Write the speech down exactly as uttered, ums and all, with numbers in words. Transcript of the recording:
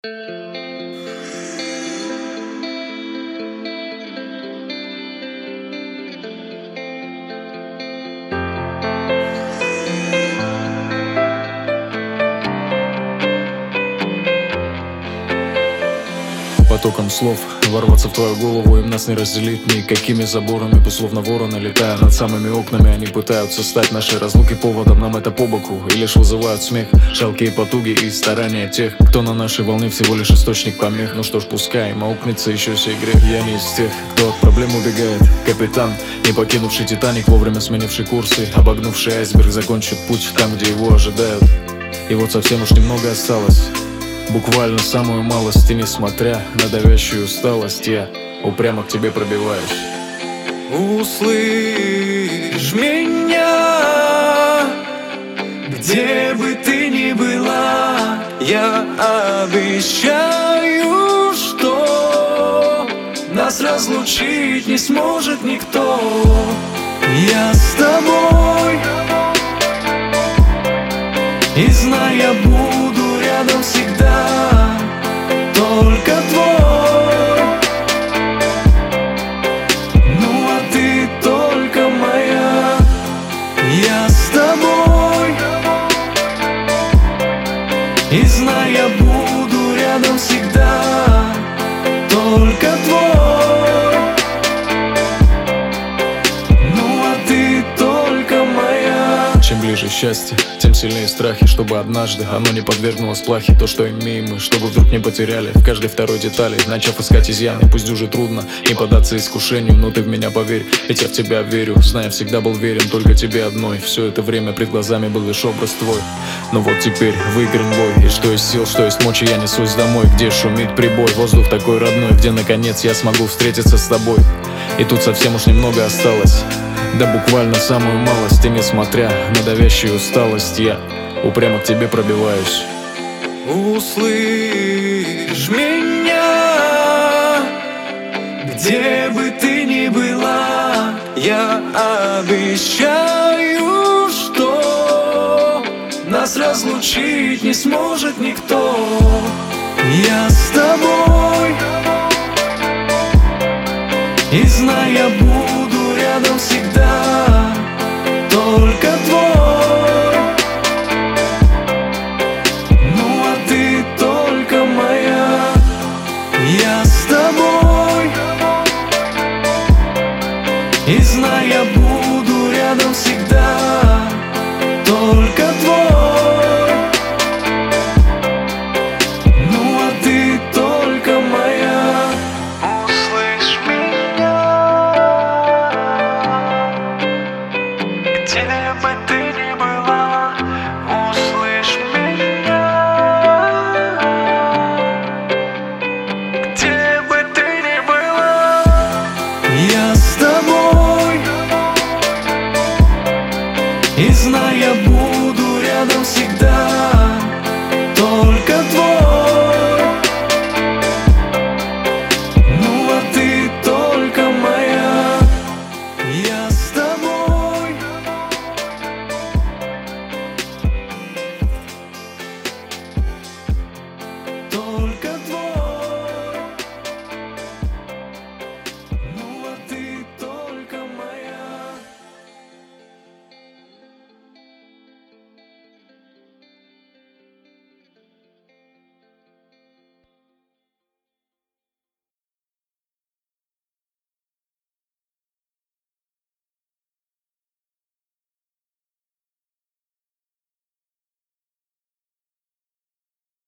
Потоком слов ворваться в твою голову, им нас не разделить никакими заборами. Пусть словно вороны, летая над самыми окнами, они пытаются стать нашей разлуки поводом, нам это по боку, и лишь вызывают смех жалкие потуги и старания тех, кто на нашей волне всего лишь источник помех. Ну что ж, пускай им аукнется еще сей грех. Я не из тех, кто от проблем убегает. Капитан, не покинувший Титаник, вовремя сменивший курсы, обогнувший айсберг, закончит путь там, где его ожидают. И вот совсем уж немного осталось, буквально самую малость, и несмотря на давящую усталость, я упрямо к тебе пробиваюсь. Услышь меня, где бы ты ни была, я обещаю, что нас разлучить не сможет никто. Я с тобой, и знай, я буду рядом всегда, только твой. Ну а ты только моя. Я с тобой, и знай, я буду рядом всегда, только твой. Ну а ты только моя. Чем ближе счастье, тем сильнее страхи, чтобы однажды оно не подвергнулось плахе. То, что имеем мы, чтобы вдруг не потеряли в каждой второй детали, начав искать изъяны. Пусть уже трудно не поддаться искушению, но ты в меня поверь, ведь я в тебя верю. Зная, всегда был верен только тебе одной. Все это время пред глазами был лишь образ твой. Но вот теперь выигран бой, и что есть сил, что есть мочи, я несусь домой, где шумит прибой, воздух такой родной, где наконец я смогу встретиться с тобой. И тут совсем уж немного осталось, да буквально самую малость, и несмотря на давящую усталость, я упрямо к тебе пробиваюсь. Услышь меня, где бы ты ни была, я обещаю, что нас разлучить не сможет никто.